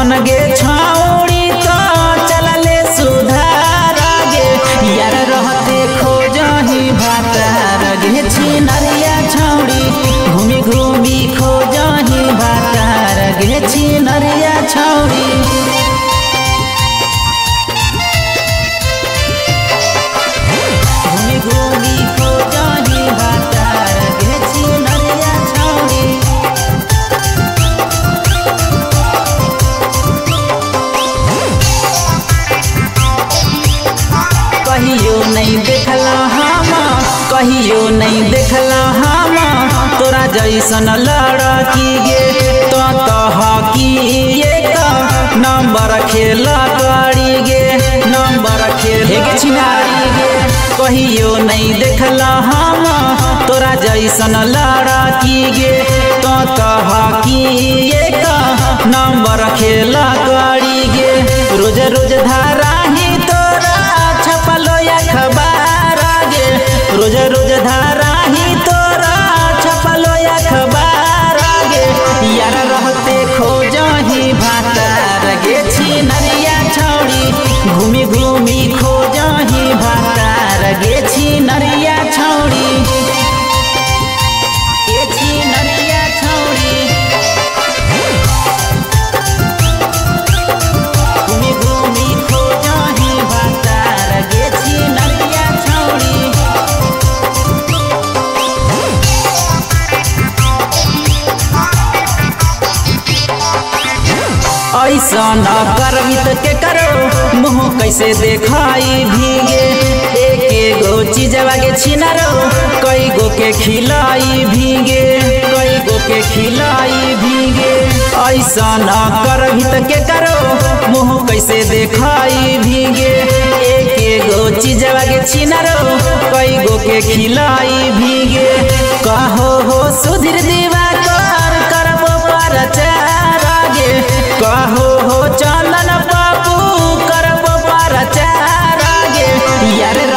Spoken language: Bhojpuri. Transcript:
अपन गे छौड़ी तो चलले सुधार गे यार रहते खोजही भातार गे छिनरिया छौड़ी घूमी घूमी खोजही भातार गे छिनरिया छौड़ी घूमी घूमी खोजही भातार गे छिनरिया छौड़ी कहियो नहीं देखला हम कहियो नहीं देखला हम तोरा जैसन लड़की गे तो हकी एक नंबर खेल करी गे नंबर खेल गे छिनारी गे कहियो नहीं देखला हम तोरा जैसन लड़की गे तो हकी एक नंबर खेल करी गे रोज रोज धारा ही तोरा छपलो अखबार गे रोज रोज धारा ही तोरा छपलो अखबार गे यार रहते खोजही भातार गे छिनरिया छौड़ी घूमी घूमी खोजही भातार गे छिनरिया छौड़ी गे छिनरिया छौड़ी घूमी घूमी खोजही भातार गे छिनरिया छौड़ी ऐसा न करबी तो के करो मुँह कैसे देखाई भीगे एक गो चीजवा के छिनारो कई गो के खिलाई भीगे कई गो के खिलाई भीगे ऐसा न करबी तो के करो मुँह कैसे देखाई भीगे एक गो चीजवा के छिनारो कई गो के खिलाई भीगे कहो हो सुधीर दिवाकर करबो प्रचार गे कहो हो चंदन बाबू करबो प्रचार गे यार